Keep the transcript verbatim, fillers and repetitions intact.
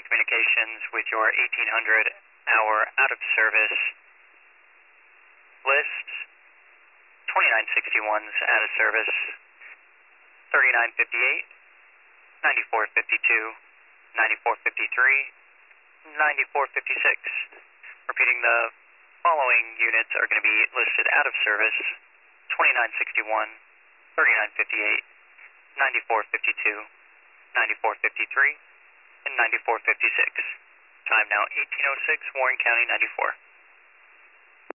communications with your eighteen hundred hour out of service list. twenty-nine sixty-one's out of service. thirty-nine fifty-eight, ninety-four fifty-two, ninety-four fifty-three, ninety-four fifty-six. Repeating, the following units are going to be listed out of service: twenty-nine sixty-one, thirty-nine fifty-eight, ninety-four fifty-two, ninety-four fifty-three, and ninety-four fifty-six. Time now eighteen oh six, Warren County ninety-four.